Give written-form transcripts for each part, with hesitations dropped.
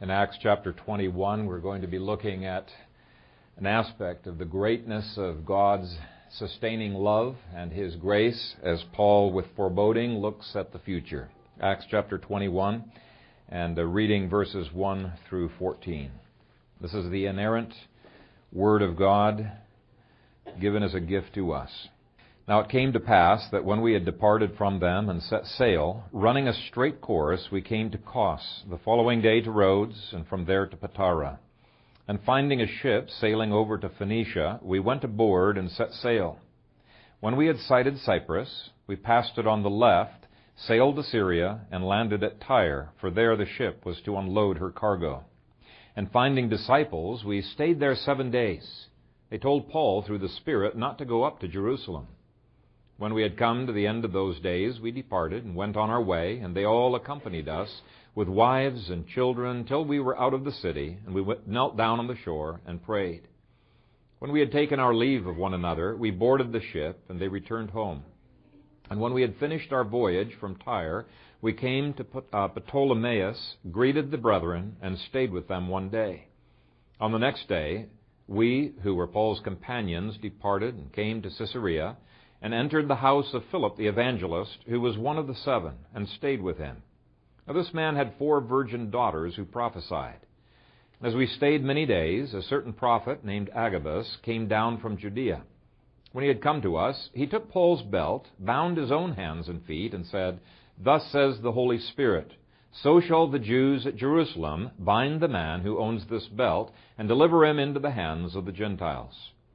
In Acts chapter 21, we're going to be looking at an aspect of the greatness of God's sustaining love and His grace as Paul, with foreboding, looks at the future. Acts chapter 21, and reading verses 1 through 14. This is the inerrant Word of God given as a gift to us. Now it came to pass that when we had departed from them and set sail, running a straight course, we came to Kos, the following day to Rhodes, and from there to Patara. And finding a ship sailing over to Phoenicia, we went aboard and set sail. When we had sighted Cyprus, we passed it on the left, sailed to Syria, and landed at Tyre, for there the ship was to unload her cargo. And finding disciples, we stayed there 7 days. They told Paul through the Spirit not to go up to Jerusalem. When we had come to the end of those days, we departed and went on our way, and they all accompanied us with wives and children till we were out of the city, and we knelt down on the shore and prayed. When we had taken our leave of one another, we boarded the ship, and they returned home. And when we had finished our voyage from Tyre, we came to Ptolemais, greeted the brethren, and stayed with them 1 day. On the next day, we, who were Paul's companions, departed and came to Caesarea, and entered the house of Philip the evangelist, who was one of the 7, and stayed with him. Now this man had 4 virgin daughters who prophesied. As we stayed many days, a certain prophet named Agabus came down from Judea. When he had come to us, he took Paul's belt, bound his own hands and feet, and said, "Thus says the Holy Spirit, so shall the Jews at Jerusalem bind the man who owns this belt, and deliver him into the hands of the Gentiles."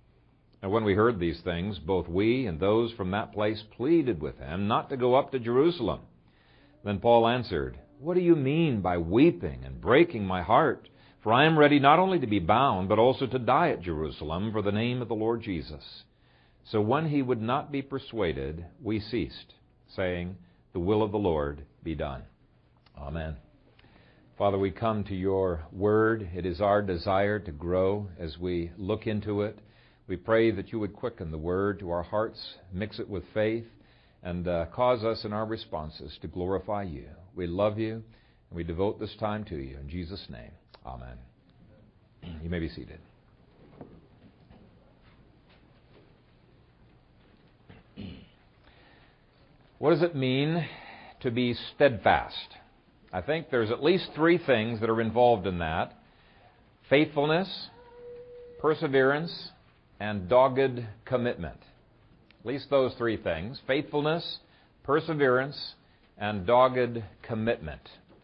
And when we heard these things, both we and those from that place pleaded with him not to go up to Jerusalem. Then Paul answered, "What do you mean by weeping and breaking my heart? For I am ready not only to be bound, but also to die at Jerusalem for the name of the Lord Jesus." So when he would not be persuaded, we ceased, saying, "The will of the Lord be done." Amen. Father, we come to your word. It is our desire to grow as we look into it. We pray that you would quicken the word to our hearts, mix it with faith, and cause us in our responses to glorify you. We love you, and we devote this time to you. In Jesus' name, amen. You may be seated. What does it mean to be steadfast? I think there's at least 3 things that are involved in that: faithfulness, perseverance, and dogged commitment. At least those 3 things: faithfulness, perseverance, and dogged commitment.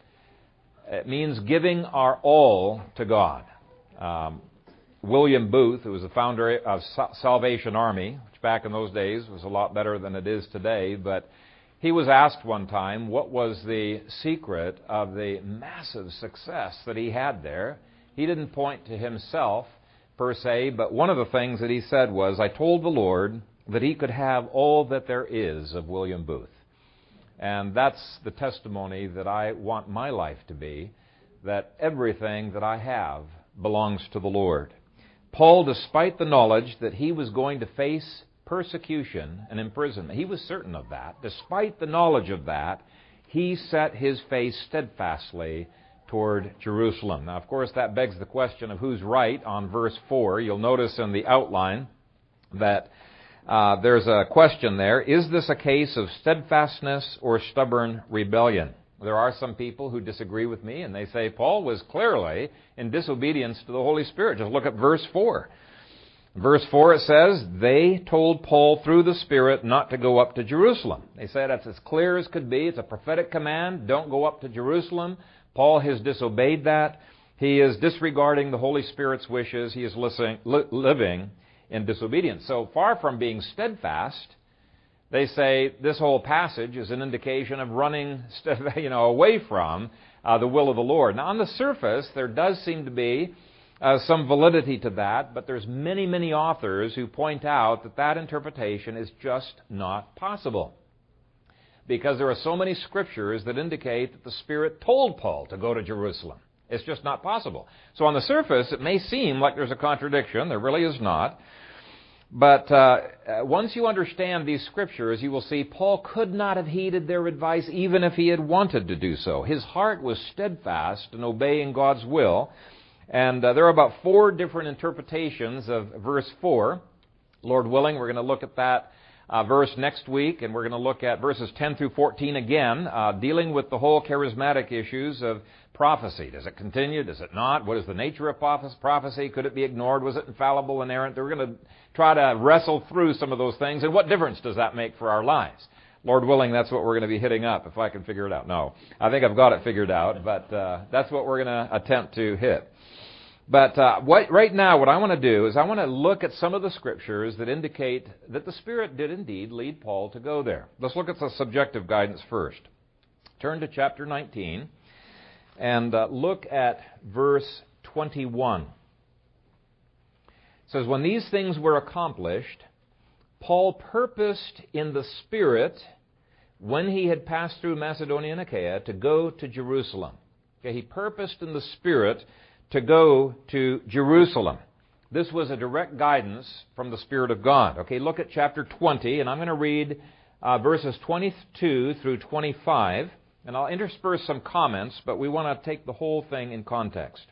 It means giving our all to God. William Booth, who was the founder of Salvation Army, which back in those days was a lot better than it is today, but he was asked one time what was the secret of the massive success that he had there. He didn't point to himself per se, but one of the things that he said was, "I told the Lord that he could have all that there is of William Booth." And that's the testimony that I want my life to be, that everything that I have belongs to the Lord. Paul, despite the knowledge that he was going to face persecution and imprisonment, he was certain of that. Despite the knowledge of that, he set his face steadfastly toward Jerusalem. Now, of course, that begs the question of who's right on verse 4. You'll notice in the outline that there's a question there. Is this a case of steadfastness or stubborn rebellion? There are some people who disagree with me, and they say Paul was clearly in disobedience to the Holy Spirit. Just look at verse 4. Verse 4, it says, they told Paul through the Spirit not to go up to Jerusalem. They said that's as clear as could be. It's a prophetic command. Don't go up to Jerusalem. Paul has disobeyed that. He is disregarding the Holy Spirit's wishes. He is living in disobedience. So far from being steadfast, they say this whole passage is an indication of running away from the will of the Lord. Now, on the surface, there does seem to be some validity to that, but there's many, many authors who point out that that interpretation is just not possible, because there are so many scriptures that indicate that the Spirit told Paul to go to Jerusalem. It's just not possible. So on the surface, it may seem like there's a contradiction. There really is not. But once you understand these scriptures, you will see Paul could not have heeded their advice even if he had wanted to do so. His heart was steadfast in obeying God's will. And there are about 4 different interpretations of verse 4. Lord willing, we're going to look at that verse next week, and we're going to look at verses 10 through 14 again, dealing with the whole charismatic issues of prophecy. Does it continue? Does it not? What is the nature of prophecy? Could it be ignored? Was it infallible, inerrant? We're going to try to wrestle through some of those things, and what difference does that make for our lives? Lord willing, that's what we're going to be hitting up, if I can figure it out. No, I think I've got it figured out, but that's what we're going to attempt to hit. But right now, what I want to do is I want to look at some of the scriptures that indicate that the Spirit did indeed lead Paul to go there. Let's look at the subjective guidance first. Turn to chapter 19 and look at verse 21. It says, "When these things were accomplished, Paul purposed in the Spirit, when he had passed through Macedonia and Achaia, to go to Jerusalem." Okay, he purposed in the Spirit to go to Jerusalem. This was a direct guidance from the Spirit of God. Okay, look at chapter 20, and I'm going to read verses 22 through 25, and I'll intersperse some comments, but we want to take the whole thing in context.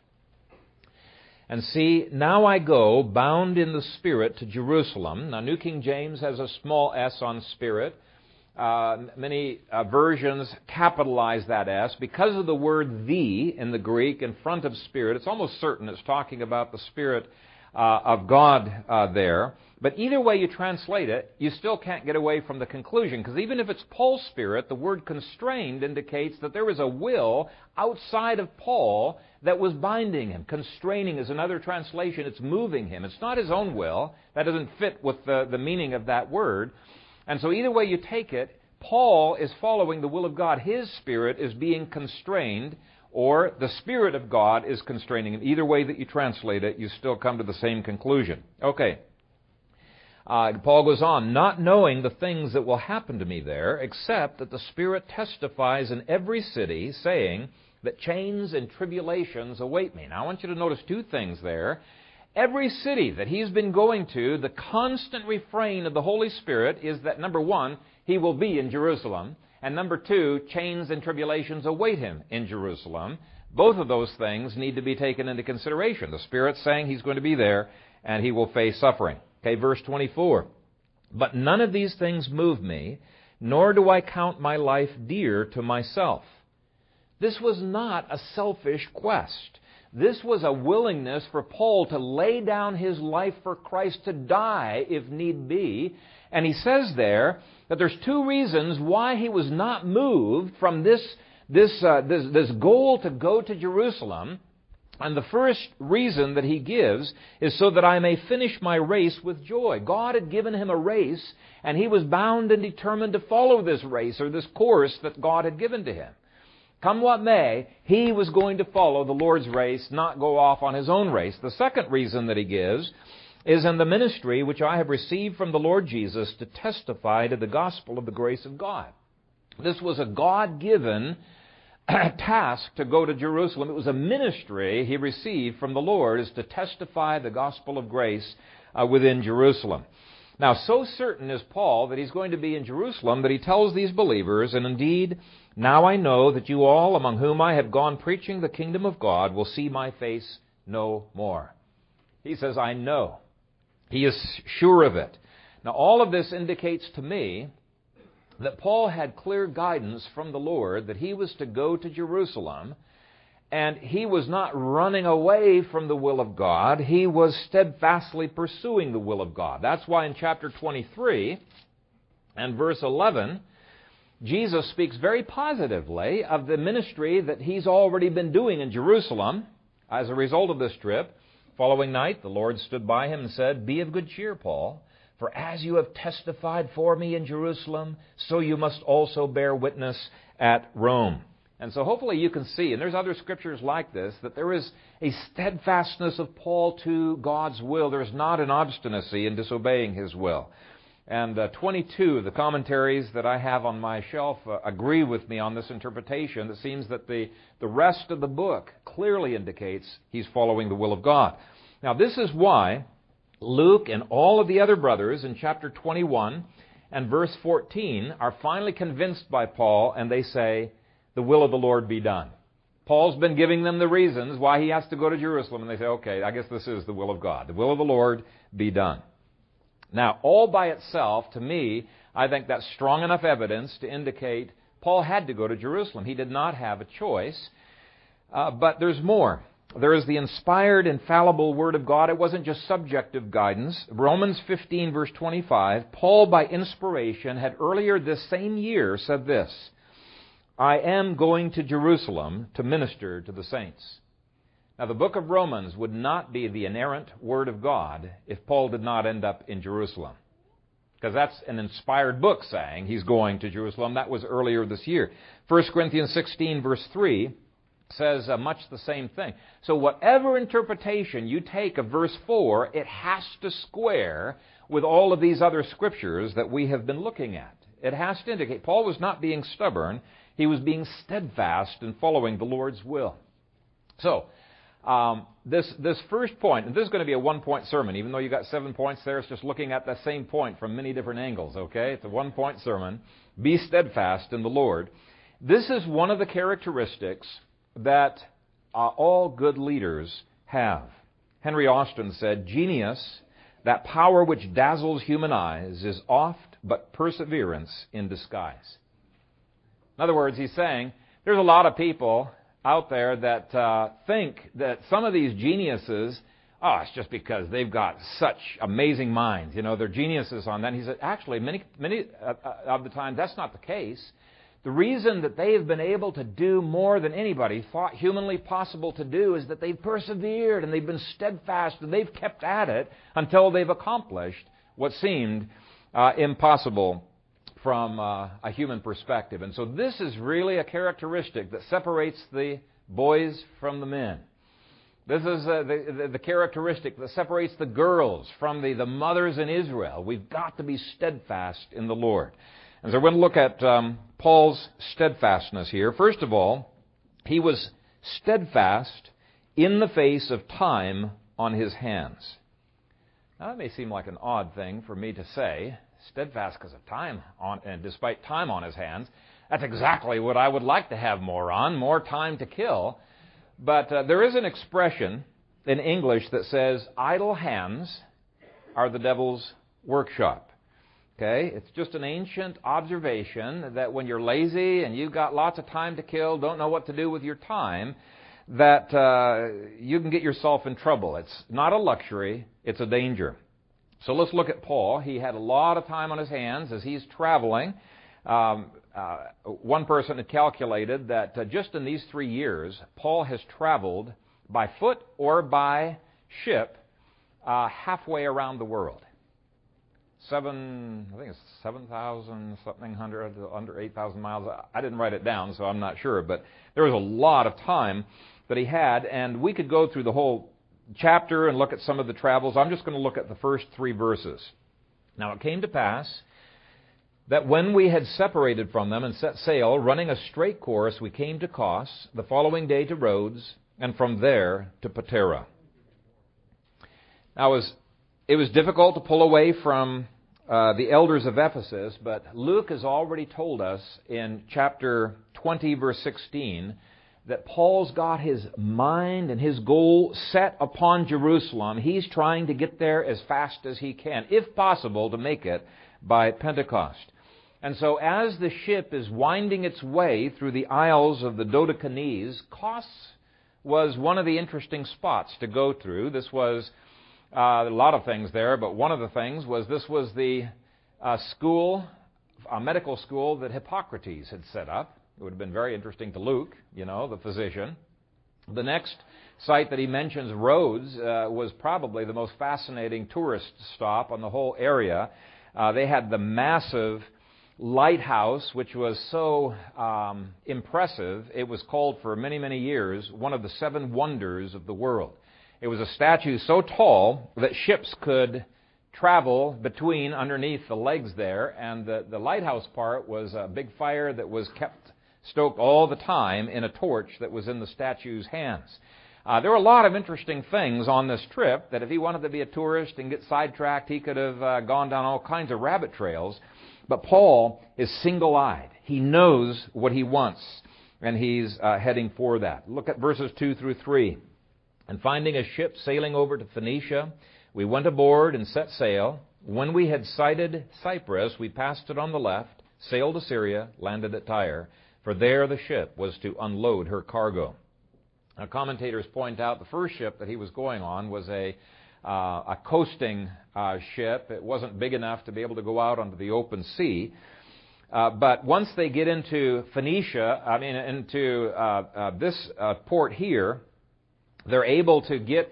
"And see, now I go, bound in the Spirit, to Jerusalem." Now, New King James has a small s on Spirit. Many versions capitalize that S. Because of the word "the" in the Greek in front of Spirit, it's almost certain it's talking about the Spirit of God there. But either way you translate it, you still can't get away from the conclusion, because even if it's Paul's Spirit, the word "constrained" indicates that there is a will outside of Paul that was binding him. Constraining is another translation. It's moving him. It's not his own will. That doesn't fit with the meaning of that word. And so either way you take it, Paul is following the will of God. His spirit is being constrained, or the Spirit of God is constraining him. Either way that you translate it, you still come to the same conclusion. Okay. Paul goes on, "Not knowing the things that will happen to me there, except that the Spirit testifies in every city, saying that chains and tribulations await me." Now I want you to notice 2 things there. Every city that he's been going to, the constant refrain of the Holy Spirit is that, number 1, he will be in Jerusalem, and number 2, chains and tribulations await him in Jerusalem. Both of those things need to be taken into consideration. The Spirit's saying he's going to be there, and he will face suffering. Okay, verse 24. "But none of these things move me, nor do I count my life dear to myself." This was not a selfish quest. This was a willingness for Paul to lay down his life for Christ, to die if need be. And he says there that there's 2 reasons why he was not moved from this goal to go to Jerusalem. And the first reason that he gives is so that I may finish my race with joy. God had given him a race, and he was bound and determined to follow this race, or this course that God had given to him. Come what may, he was going to follow the Lord's race, not go off on his own race. The second reason that he gives is in the ministry which I have received from the Lord Jesus to testify to the gospel of the grace of God. This was a God-given task to go to Jerusalem. It was a ministry he received from the Lord, is to testify the gospel of grace within Jerusalem. Now, so certain is Paul that he's going to be in Jerusalem that he tells these believers, "And indeed, now I know that you all, among whom I have gone preaching the kingdom of God, will see my face no more." He says, I know. He is sure of it. Now, all of this indicates to me that Paul had clear guidance from the Lord that he was to go to Jerusalem, and he was not running away from the will of God. He was steadfastly pursuing the will of God. That's why in chapter 23 and verse 11, Jesus speaks very positively of the ministry that he's already been doing in Jerusalem as a result of this trip. Following night, the Lord stood by him and said, "Be of good cheer, Paul, for as you have testified for me in Jerusalem, so you must also bear witness at Rome." And so hopefully you can see, and there's other scriptures like this, that there is a steadfastness of Paul to God's will. There's not an obstinacy in disobeying his will. And 22 of the commentaries that I have on my shelf agree with me on this interpretation. It seems that the rest of the book clearly indicates he's following the will of God. Now, this is why Luke and all of the other brothers in chapter 21 and verse 14 are finally convinced by Paul, and they say, the will of the Lord be done. Paul's been giving them the reasons why he has to go to Jerusalem, and they say, okay, I guess this is the will of God. The will of the Lord be done. Now, all by itself, to me, I think that's strong enough evidence to indicate Paul had to go to Jerusalem. He did not have a choice. But there's more. There is the inspired, infallible Word of God. It wasn't just subjective guidance. Romans 15, verse 25, Paul, by inspiration, had earlier this same year said this, I am going to Jerusalem to minister to the saints. Now, the book of Romans would not be the inerrant Word of God if Paul did not end up in Jerusalem. Because that's an inspired book saying he's going to Jerusalem. That was earlier this year. 1 Corinthians 16, verse 3, says much the same thing. So whatever interpretation you take of verse 4, it has to square with all of these other scriptures that we have been looking at. It has to indicate Paul was not being stubborn. He was being steadfast in following the Lord's will. So, this first point, and this is going to be a one-point sermon, even though you got 7 points there, it's just looking at the same point from many different angles, okay? It's a one-point sermon. Be steadfast in the Lord. This is one of the characteristics that all good leaders have. Henry Austin said, genius, that power which dazzles human eyes, is oft but perseverance in disguise. In other words, he's saying, there's a lot of people out there that think that some of these geniuses, it's just because they've got such amazing minds. You know, they're geniuses on that. And he said, actually, many of the time, that's not the case. The reason that they have been able to do more than anybody thought humanly possible to do is that they've persevered and they've been steadfast and they've kept at it until they've accomplished what seemed impossible from a human perspective. And so this is really a characteristic that separates the boys from the men. This is the characteristic that separates the girls from the mothers in Israel. We've got to be steadfast in the Lord. And so we're going to look at Paul's steadfastness here. First of all, he was steadfast in the face of time on his hands. Now, that may seem like an odd thing for me to say, steadfast because of time and despite time on his hands. That's exactly what I would like to have more time to kill. But there is an expression in English that says, idle hands are the devil's workshop. Okay, it's just an ancient observation that when you're lazy and you've got lots of time to kill, don't know what to do with your time, that you can get yourself in trouble. It's not a luxury, it's a danger. So let's look at Paul. He had a lot of time on his hands as he's traveling. One person had calculated that just in these 3 years, Paul has traveled by foot or by ship halfway around the world. I think it's 7,000 something hundred, under 8,000 miles. I didn't write it down, so I'm not sure. But there was a lot of time that he had, and we could go through the whole chapter and look at some of the travels. I'm just going to look at the first 3 verses. Now it came to pass that when we had separated from them and set sail, running a straight course, we came to Kos, the following day to Rhodes, and from there to Patara. Now it was difficult to pull away from the elders of Ephesus, but Luke has already told us in chapter 20, verse 16, that Paul's got his mind and his goal set upon Jerusalem. He's trying to get there as fast as he can, if possible, to make it by Pentecost. And so as the ship is winding its way through the Isles of the Dodecanese, Kos was one of the interesting spots to go through. This was a lot of things there, but one of the things was this was the medical school that Hippocrates had set up. It would have been very interesting to Luke, the physician. The next site that he mentions, Rhodes, was probably the most fascinating tourist stop on the whole area. They had the massive lighthouse, which was so impressive, it was called for many, many years one of the 7 wonders of the world. It was a statue so tall that ships could travel underneath the legs there, and the lighthouse part was a big fire that was kept stoked all the time in a torch that was in the statue's hands. There were a lot of interesting things on this trip that if he wanted to be a tourist and get sidetracked, he could have gone down all kinds of rabbit trails. But Paul is single-eyed. He knows what he wants, and he's heading for that. Look at verses 2 through 3. And finding a ship sailing over to Phoenicia, we went aboard and set sail. When we had sighted Cyprus, we passed it on the left, sailed to Syria, landed at Tyre, for there the ship was to unload her cargo. Now, commentators point out the first ship that he was going on was a coasting ship. It wasn't big enough to be able to go out onto the open sea. But once they get into Phoenicia, into this port here, they're able to get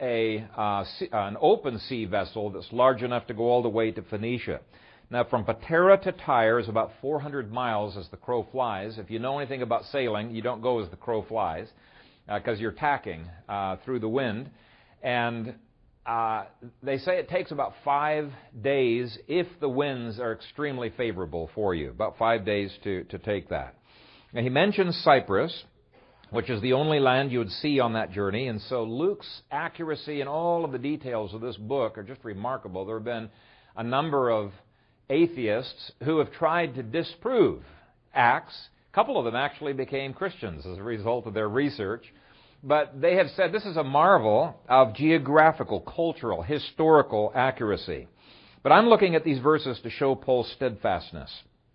an open sea vessel that's large enough to go all the way to Phoenicia. Now, from Patara to Tyre is about 400 miles as the crow flies. If you know anything about sailing, you don't go as the crow flies because you're tacking through the wind. And they say it takes about 5 days if the winds are extremely favorable for you. About 5 days to take that. Now, he mentions Cyprus, which is the only land you would see on that journey. And so Luke's accuracy in all of the details of this book are just remarkable. There have been a number of atheists who have tried to disprove Acts. A couple of them actually became Christians as a result of their research. But they have said this is a marvel of geographical, cultural, historical accuracy. But I'm looking at these verses to show Paul's steadfastness.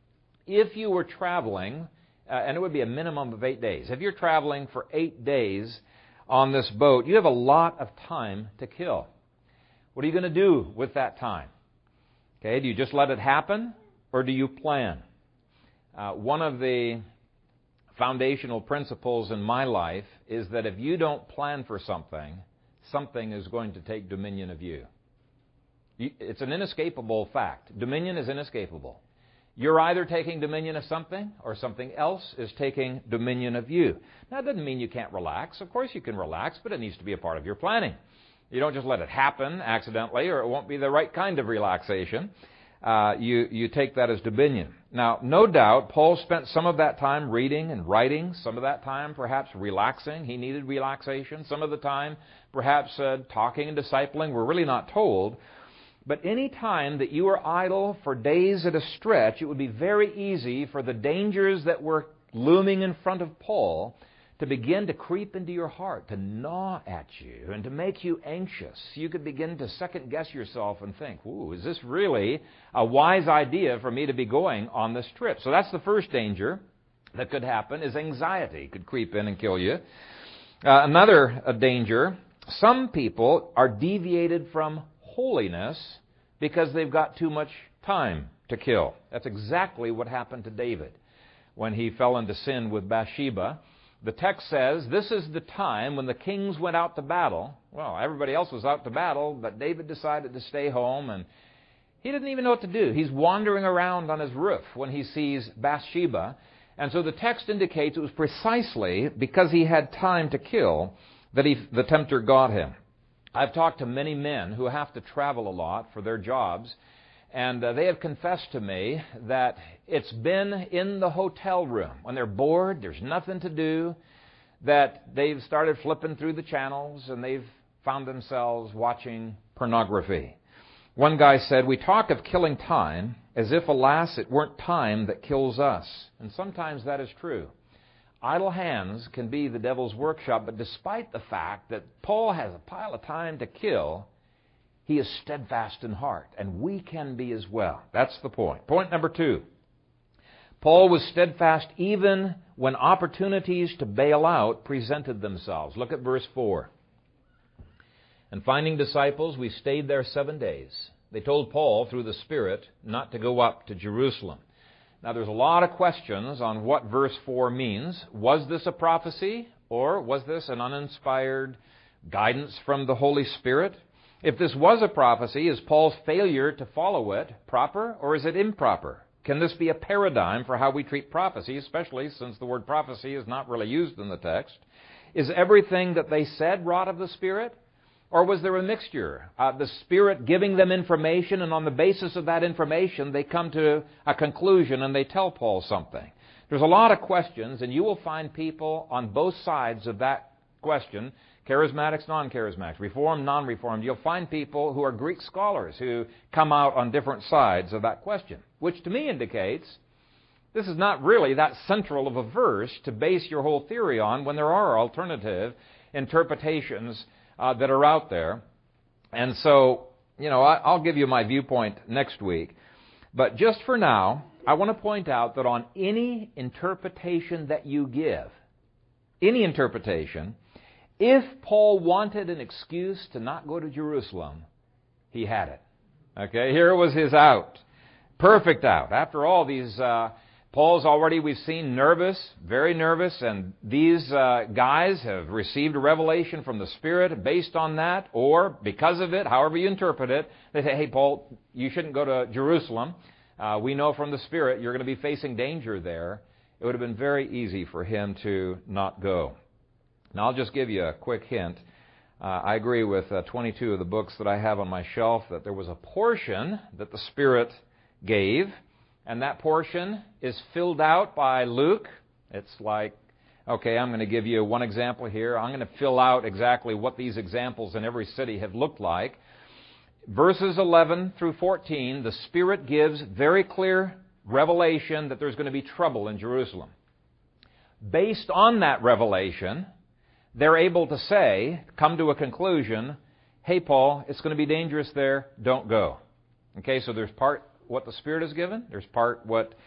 If you were traveling, and it would be a minimum of 8 days. If you're traveling for 8 days on this boat, you have a lot of time to kill. What are you going to do with that time? Okay, do you just let it happen, or do you plan? One of the foundational principles in my life is that if you don't plan for something, something is going to take dominion of you. It's an inescapable fact. Dominion is inescapable. You're either taking dominion of something or something else is taking dominion of you. Now, that doesn't mean you can't relax. Of course you can relax, but it needs to be a part of your planning. You don't just let it happen accidentally or it won't be the right kind of relaxation. You take that as dominion. Now, no doubt, Paul spent some of that time reading and writing, some of that time perhaps relaxing. He needed relaxation. Some of the time perhaps talking and discipling. We're really not told. But any time that you are idle for days at a stretch, it would be very easy for the dangers that were looming in front of Paul to begin to creep into your heart, to gnaw at you, and to make you anxious. You could begin to second-guess yourself and think, ooh, is this really a wise idea for me to be going on this trip? So that's the first danger that could happen, is anxiety could creep in and kill you. Another danger, some people are deviated from holiness because they've got too much time to kill. That's exactly what happened to David when he fell into sin with Bathsheba. The text says this is the time when the kings went out to battle. Well, everybody else was out to battle, but David decided to stay home, and he didn't even know what to do. He's wandering around on his roof when he sees Bathsheba. And so the text indicates it was precisely because he had time to kill that the tempter got him. I've talked to many men who have to travel a lot for their jobs, and they have confessed to me that it's been in the hotel room when they're bored, there's nothing to do, that they've started flipping through the channels and they've found themselves watching pornography. One guy said, we talk of killing time as if, alas, it weren't time that kills us. And sometimes that is true. Idle hands can be the devil's workshop, but despite the fact that Paul has a pile of time to kill, he is steadfast in heart, and we can be as well. That's the point. Point number 2. Paul was steadfast even when opportunities to bail out presented themselves. Look at verse 4. And finding disciples, we stayed there 7 days. They told Paul through the Spirit not to go up to Jerusalem. Now, there's a lot of questions on what verse 4 means. Was this a prophecy, or was this an uninspired guidance from the Holy Spirit? If this was a prophecy, is Paul's failure to follow it proper, or is it improper? Can this be a paradigm for how we treat prophecy, especially since the word prophecy is not really used in the text? Is everything that they said wrought of the Spirit? Or was there a mixture? The Spirit giving them information, and on the basis of that information, they come to a conclusion and they tell Paul something. There's a lot of questions, and you will find people on both sides of that question, charismatics, non-charismatics, Reformed, non-Reformed, you'll find people who are Greek scholars who come out on different sides of that question, which to me indicates this is not really that central of a verse to base your whole theory on when there are alternative interpretations that are out there. And so, I'll give you my viewpoint next week. But just for now, I want to point out that on any interpretation that you give, any interpretation, if Paul wanted an excuse to not go to Jerusalem, he had it. Okay, here was his out. Perfect out. After all, these Paul's already, we've seen, nervous, very nervous, and these guys have received a revelation from the Spirit based on that, or because of it, however you interpret it. They say, hey, Paul, you shouldn't go to Jerusalem. We know from the Spirit you're going to be facing danger there. It would have been very easy for him to not go. Now, I'll just give you a quick hint. I agree with 22 of the books that I have on my shelf that there was a portion that the Spirit gave, and that portion is filled out by Luke. It's like, okay, I'm going to give you one example here. I'm going to fill out exactly what these examples in every city have looked like. Verses 11 through 14, the Spirit gives very clear revelation that there's going to be trouble in Jerusalem. Based on that revelation, they're able to say, come to a conclusion, hey, Paul, it's going to be dangerous there, don't go. Okay, so there's part what the Spirit has given, there's part what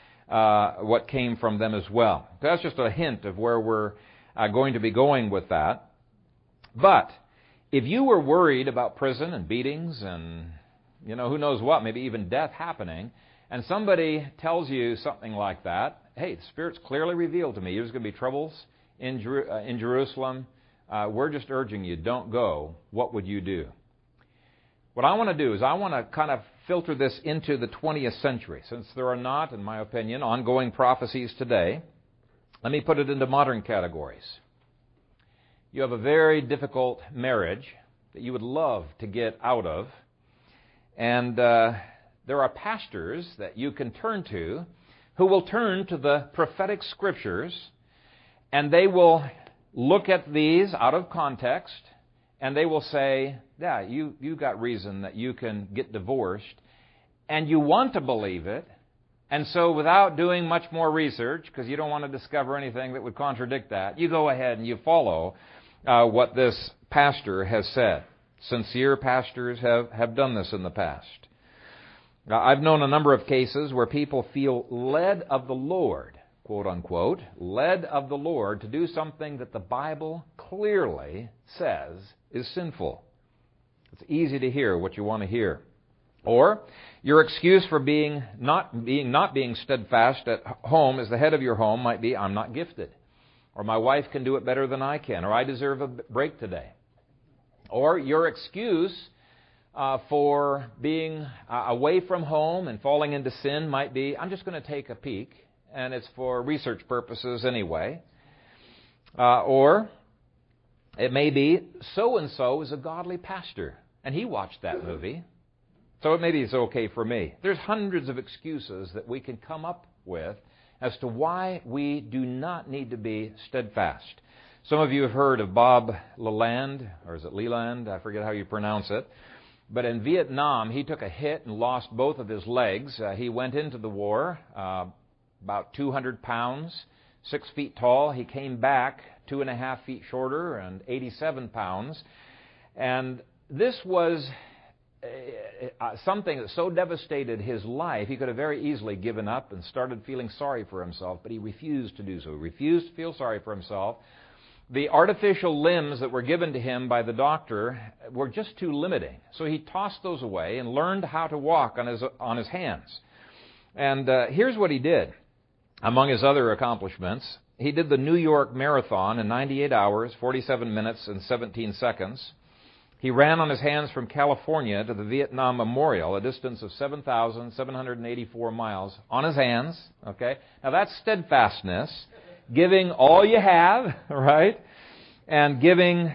came from them as well. So that's just a hint of where we're going to be going with that. But if you were worried about prison and beatings and, who knows what, maybe even death happening, and somebody tells you something like that, hey, the Spirit's clearly revealed to me there's going to be troubles in Jerusalem. We're just urging you, don't go. What would you do? What I want to do is I want to kind of filter this into the 20th century. Since there are not, in my opinion, ongoing prophecies today, let me put it into modern categories. You have a very difficult marriage that you would love to get out of, and there are pastors that you can turn to who will turn to the prophetic scriptures, and they will look at these out of context, and they will say, yeah, you got reason that you can get divorced, and you want to believe it, and so without doing much more research, because you don't want to discover anything that would contradict that, you go ahead and you follow what this pastor has said. Sincere pastors have done this in the past. I've known a number of cases where people feel led of the Lord, quote unquote, led of the Lord to do something that the Bible clearly says is sinful. It's easy to hear what you want to hear. Or your excuse for not being steadfast at home as the head of your home might be, I'm not gifted. Or my wife can do it better than I can. Or I deserve a break today. Or your excuse for being away from home and falling into sin might be, I'm just going to take a peek, and it's for research purposes anyway. Or it may be, so-and-so is a godly pastor, and he watched that movie, so maybe it's okay for me. There's hundreds of excuses that we can come up with as to why we do not need to be steadfast. Some of you have heard of Bob Leland, or is it Leland? I forget how you pronounce it. But in Vietnam, he took a hit and lost both of his legs. He went into the war about 200 pounds, 6 feet tall. He came back 2.5 feet shorter and 87 pounds. And this was something that so devastated his life, he could have very easily given up and started feeling sorry for himself, but he refused to do so. He refused to feel sorry for himself. The artificial limbs that were given to him by the doctor were just too limiting. So he tossed those away and learned how to walk on his hands. And here's what he did. Among his other accomplishments, he did the New York Marathon in 98 hours, 47 minutes, and 17 seconds. He ran on his hands from California to the Vietnam Memorial, a distance of 7,784 miles, on his hands. Okay, now that's steadfastness, giving all you have, right, and giving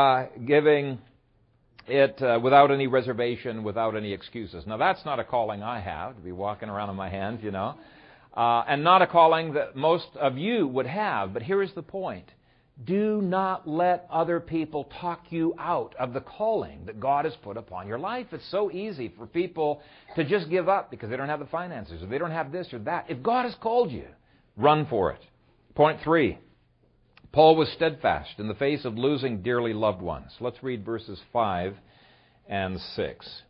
it without any reservation, without any excuses. Now that's not a calling I have, to be walking around on my hands, and not a calling that most of you would have. But here is the point. Do not let other people talk you out of the calling that God has put upon your life. It's so easy for people to just give up because they don't have the finances or they don't have this or that. If God has called you, run for it. Point 3. Paul was steadfast in the face of losing dearly loved ones. Let's read verses 5 and 6.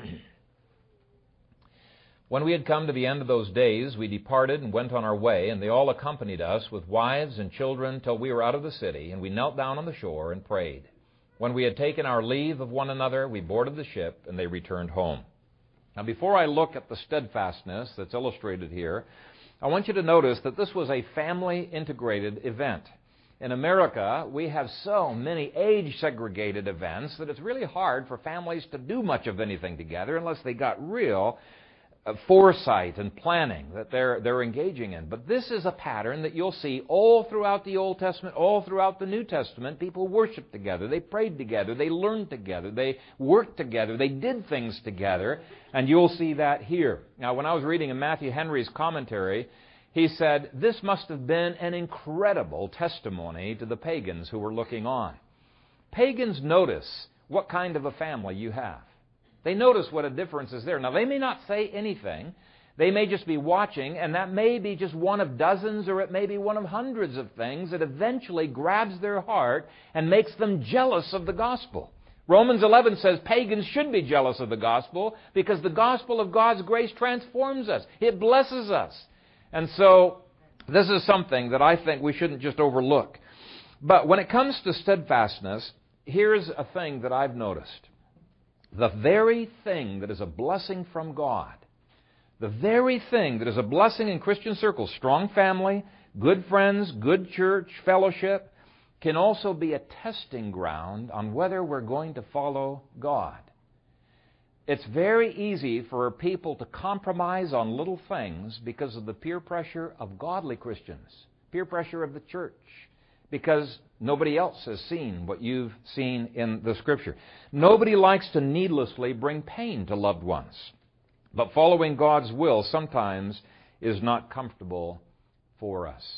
When we had come to the end of those days, we departed and went on our way, and they all accompanied us with wives and children till we were out of the city, and we knelt down on the shore and prayed. When we had taken our leave of one another, we boarded the ship, and they returned home. Now, before I look at the steadfastness that's illustrated here, I want you to notice that this was a family-integrated event. In America, we have so many age-segregated events that it's really hard for families to do much of anything together unless they got real foresight and planning that they're engaging in. But this is a pattern that you'll see all throughout the Old Testament, all throughout the New Testament. People worshiped together, they prayed together, they learned together, they worked together, they did things together, and you'll see that here. Now, when I was reading in Matthew Henry's commentary, he said, this must have been an incredible testimony to the pagans who were looking on. Pagans notice what kind of a family you have. They notice what a difference is there. Now, they may not say anything. They may just be watching, and that may be just one of dozens, or it may be one of hundreds of things that eventually grabs their heart and makes them jealous of the gospel. Romans 11 says pagans should be jealous of the gospel because the gospel of God's grace transforms us. It blesses us. And so, this is something that I think we shouldn't just overlook. But when it comes to steadfastness, here's a thing that I've noticed. The very thing that is a blessing from God, the very thing that is a blessing in Christian circles, strong family, good friends, good church, fellowship, can also be a testing ground on whether we're going to follow God. It's very easy for people to compromise on little things because of the peer pressure of godly Christians, peer pressure of the church, because nobody else has seen what you've seen in the Scripture. Nobody likes to needlessly bring pain to loved ones. But following God's will sometimes is not comfortable for us.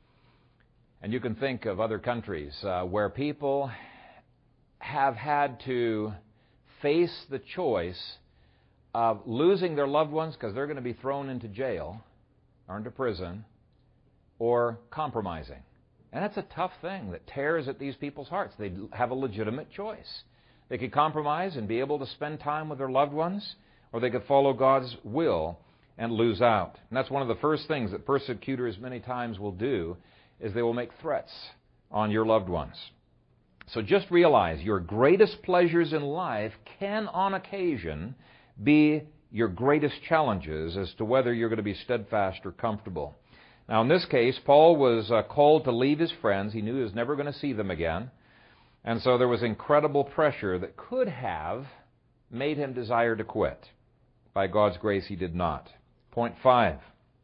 And you can think of other countries where people have had to face the choice of losing their loved ones because they're going to be thrown into jail or into prison, or compromising. And that's a tough thing that tears at these people's hearts. They have a legitimate choice. They could compromise and be able to spend time with their loved ones, or they could follow God's will and lose out. And that's one of the first things that persecutors many times will do, is they will make threats on your loved ones. So just realize your greatest pleasures in life can, on occasion, be your greatest challenges as to whether you're going to be steadfast or comfortable. Now, in this case, Paul was called to leave his friends. He knew he was never going to see them again. And so there was incredible pressure that could have made him desire to quit. By God's grace, he did not. Point 5.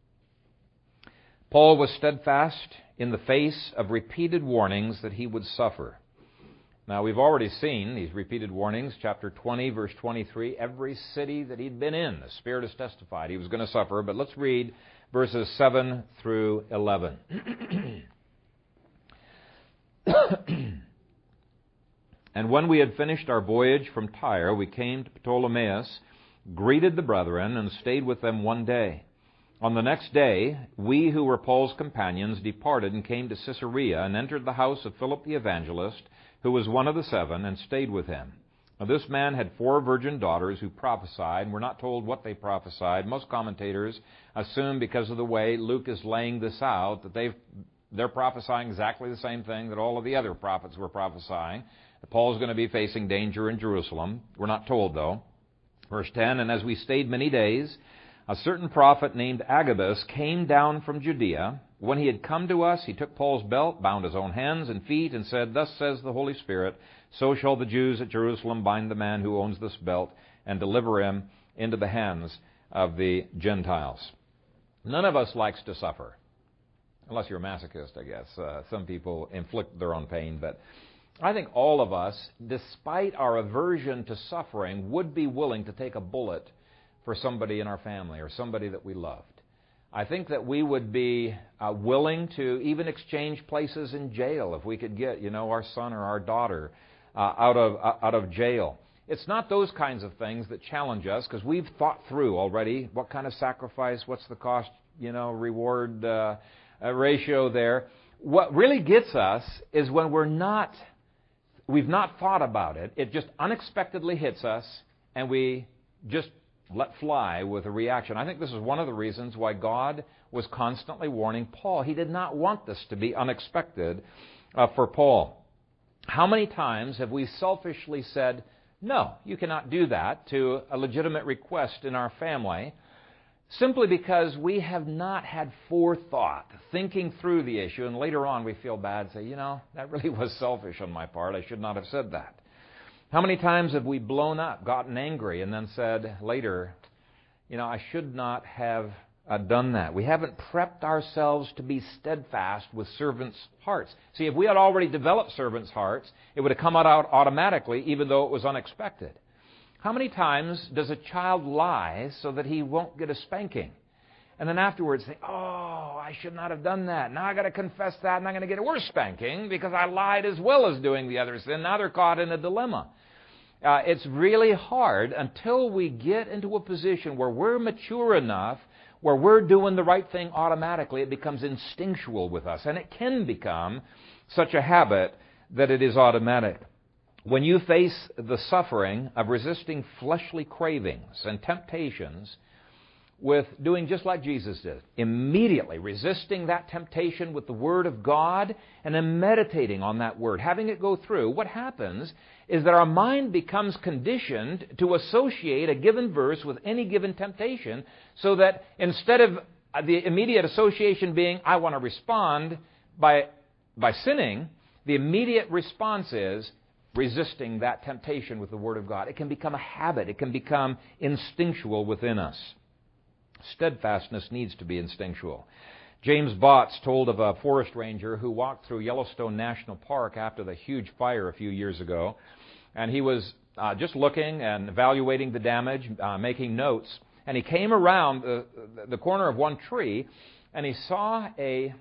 Paul was steadfast in the face of repeated warnings that he would suffer. Now, we've already seen these repeated warnings. Chapter 20, verse 23. Every city that he'd been in, the Spirit has testified he was going to suffer. But let's read verses 7 through 11. And when we had finished our voyage from Tyre, we came to Ptolemais, greeted the brethren, and stayed with them one day. On the next day, we who were Paul's companions departed and came to Caesarea, and entered the house of Philip the evangelist, who was one of the 7, and stayed with him. Now, this man had 4 virgin daughters who prophesied, and we're not told what they prophesied. Most commentators assume, because of the way Luke is laying this out, that they're prophesying exactly the same thing that all of the other prophets were prophesying. That Paul's going to be facing danger in Jerusalem. We're not told, though. Verse 10, and as we stayed many days, a certain prophet named Agabus came down from Judea. When he had come to us, he took Paul's belt, bound his own hands and feet, and said, Thus says the Holy Spirit, so shall the Jews at Jerusalem bind the man who owns this belt and deliver him into the hands of the Gentiles. None of us likes to suffer, unless you're a masochist, I guess. Some people inflict their own pain, but I think all of us, despite our aversion to suffering, would be willing to take a bullet for somebody in our family or somebody that we loved. I think that we would be willing to even exchange places in jail if we could get, our son or our daughter out of jail. It's not those kinds of things that challenge us, because we've thought through already what kind of sacrifice, what's the cost, reward ratio there. What really gets us is when we've not thought about it. It just unexpectedly hits us, and we just let fly with a reaction. I think this is one of the reasons why God was constantly warning Paul. He did not want this to be unexpected for Paul. How many times have we selfishly said, no, you cannot do that, to a legitimate request in our family, simply because we have not had forethought, thinking through the issue, and later on we feel bad, say, that really was selfish on my part. I should not have said that. How many times have we blown up, gotten angry, and then said later, I should not have done that. We haven't prepped ourselves to be steadfast with servants' hearts. See, if we had already developed servants' hearts, it would have come out automatically, even though it was unexpected. How many times does a child lie so that he won't get a spanking? And then afterwards think, I should not have done that. Now I got to confess that, and I'm going to get a worse spanking because I lied as well as doing the other sin. Now they're caught in a dilemma. It's really hard until we get into a position where we're mature enough, where we're doing the right thing automatically. It becomes instinctual with us, and it can become such a habit that it is automatic. When you face the suffering of resisting fleshly cravings and temptations with doing just like Jesus did, immediately resisting that temptation with the Word of God and then meditating on that Word, having it go through, what happens is that our mind becomes conditioned to associate a given verse with any given temptation, so that instead of the immediate association being, I want to respond by sinning, the immediate response is resisting that temptation with the Word of God. It can become a habit. It can become instinctual within us. Steadfastness needs to be instinctual. James Botts told of a forest ranger who walked through Yellowstone National Park after the huge fire a few years ago, and he was just looking and evaluating the damage, making notes, and he came around the corner of one tree, and he saw a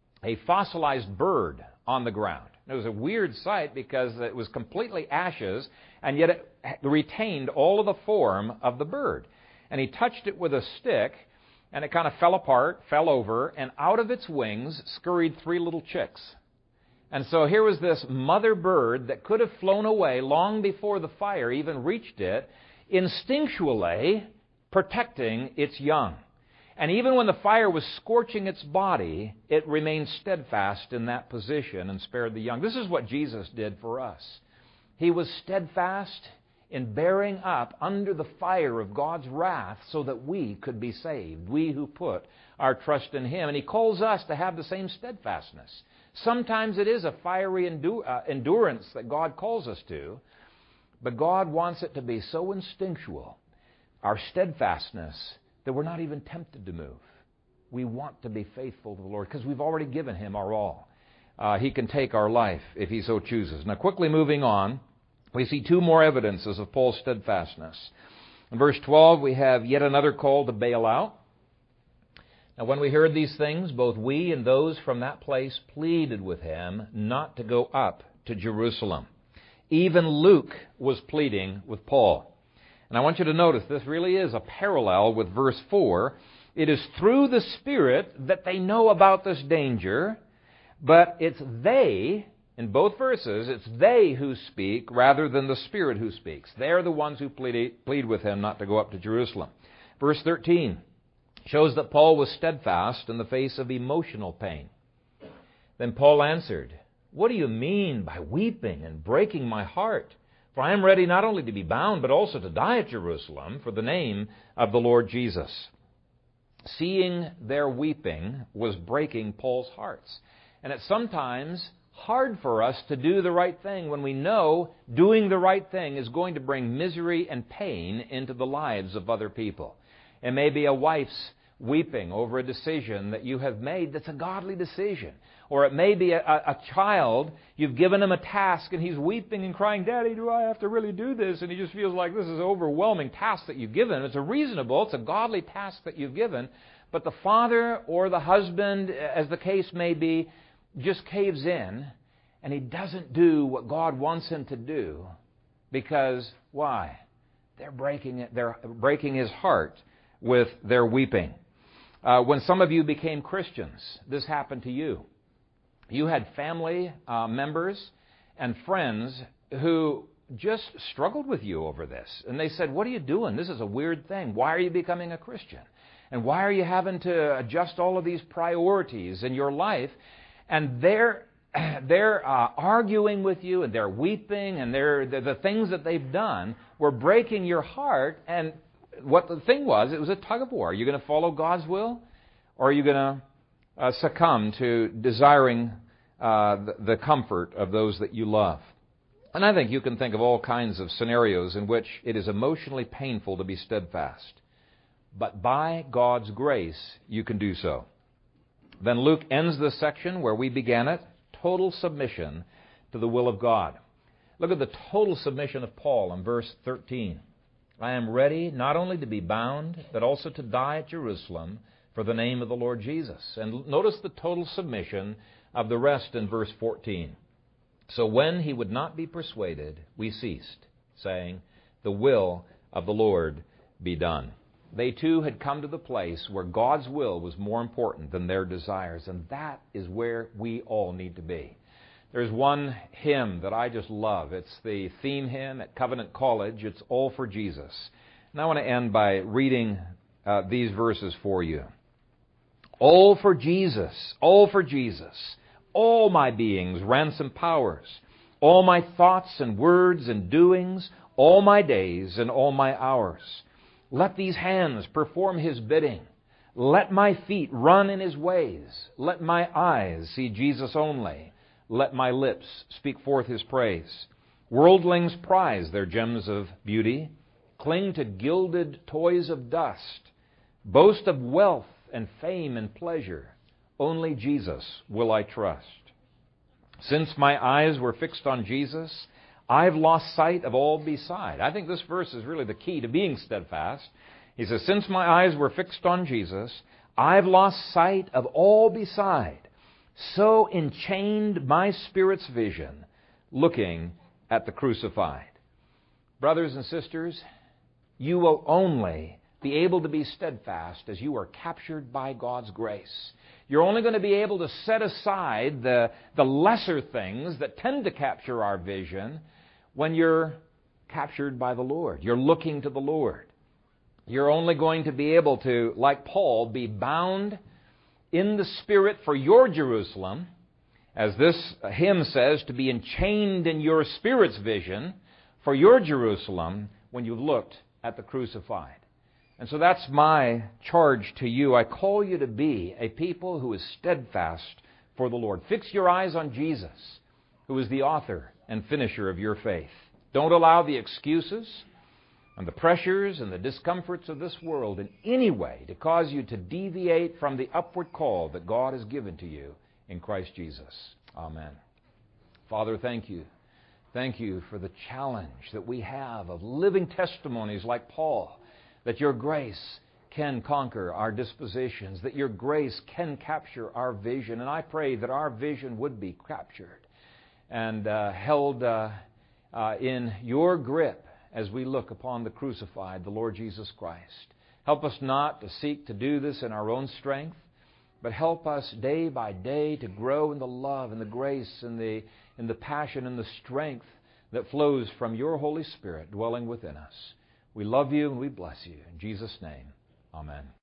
fossilized bird on the ground. It was a weird sight because it was completely ashes, and yet it retained all of the form of the bird. And he touched it with a stick, and it kind of fell apart, fell over, and out of its wings scurried 3 little chicks. And so here was this mother bird that could have flown away long before the fire even reached it, instinctually protecting its young. And even when the fire was scorching its body, it remained steadfast in that position and spared the young. This is what Jesus did for us. He was steadfast in bearing up under the fire of God's wrath so that we could be saved, we who put our trust in Him. And He calls us to have the same steadfastness. Sometimes it is a fiery endurance that God calls us to, but God wants it to be so instinctual, our steadfastness, that we're not even tempted to move. We want to be faithful to the Lord because we've already given Him our all. He can take our life if He so chooses. Now, quickly moving on, we see 2 more evidences of Paul's steadfastness. In verse 12, we have yet another call to bail out. Now, when we heard these things, both we and those from that place pleaded with him not to go up to Jerusalem. Even Luke was pleading with Paul. And I want you to notice this really is a parallel with verse 4. It is through the Spirit that they know about this danger, but it's they, in both verses, it's they who speak rather than the Spirit who speaks. They're the ones who plead with him not to go up to Jerusalem. Verse 13 shows that Paul was steadfast in the face of emotional pain. Then Paul answered, "What do you mean by weeping and breaking my heart? For I am ready not only to be bound, but also to die at Jerusalem for the name of the Lord Jesus." Seeing their weeping was breaking Paul's hearts. And it's sometimes hard for us to do the right thing when we know doing the right thing is going to bring misery and pain into the lives of other people. It may be a wife's weeping over a decision that you have made that's a godly decision. Or it may be a child, you've given him a task and he's weeping and crying, Daddy, do I have to really do this? And he just feels like this is an overwhelming task that you've given. It's a godly task that you've given. But the father or the husband, as the case may be, just caves in and he doesn't do what God wants him to do. Because, why? They're breaking his heart with their weeping. When some of you became Christians, this happened to you. You had family members and friends who just struggled with you over this. And they said, what are you doing? This is a weird thing. Why are you becoming a Christian? And why are you having to adjust all of these priorities in your life? And they're arguing with you, and they're weeping, and the things that they've done were breaking your heart. And what the thing was, it was a tug of war. Are you going to follow God's will, or are you going to succumb to desiring the comfort of those that you love? And I think you can think of all kinds of scenarios in which it is emotionally painful to be steadfast. But by God's grace, you can do so. Then Luke ends this section where we began it, total submission to the will of God. Look at the total submission of Paul in verse 13. I am ready not only to be bound, but also to die at Jerusalem for the name of the Lord Jesus. And notice the total submission of the rest in verse 14. So when he would not be persuaded, we ceased, saying, the will of the Lord be done. They too had come to the place where God's will was more important than their desires, and that is where we all need to be. There's one hymn that I just love. It's the theme hymn at Covenant College. It's All for Jesus. And I want to end by reading these verses for you. All for Jesus, all for Jesus, all my being's ransom powers, all my thoughts and words and doings, all my days and all my hours. Let these hands perform His bidding. Let my feet run in His ways. Let my eyes see Jesus only. Let my lips speak forth His praise. Worldlings prize their gems of beauty, cling to gilded toys of dust, boast of wealth and fame and pleasure. Only Jesus will I trust. Since my eyes were fixed on Jesus, I've lost sight of all beside. I think this verse is really the key to being steadfast. He says, since my eyes were fixed on Jesus, I've lost sight of all beside. So enchained my spirit's vision, looking at the crucified. Brothers and sisters, you will only be able to be steadfast as you are captured by God's grace. You're only going to be able to set aside the lesser things that tend to capture our vision when you're captured by the Lord. You're looking to the Lord. You're only going to be able to, like Paul, be bound in the Spirit for your Jerusalem, as this hymn says, to be enchained in your spirit's vision for your Jerusalem when you've looked at the crucified. And so that's my charge to you. I call you to be a people who is steadfast for the Lord. Fix your eyes on Jesus, who is the author and finisher of your faith. Don't allow the excuses and the pressures and the discomforts of this world in any way to cause you to deviate from the upward call that God has given to you in Christ Jesus. Amen. Father, thank you. Thank you for the challenge that we have of living testimonies like Paul, that your grace can conquer our dispositions, that your grace can capture our vision. And I pray that our vision would be captured and held in your grip as we look upon the crucified, the Lord Jesus Christ. Help us not to seek to do this in our own strength, but help us day by day to grow in the love and the grace and the passion and the strength that flows from your Holy Spirit dwelling within us. We love you and we bless you. In Jesus' name, amen.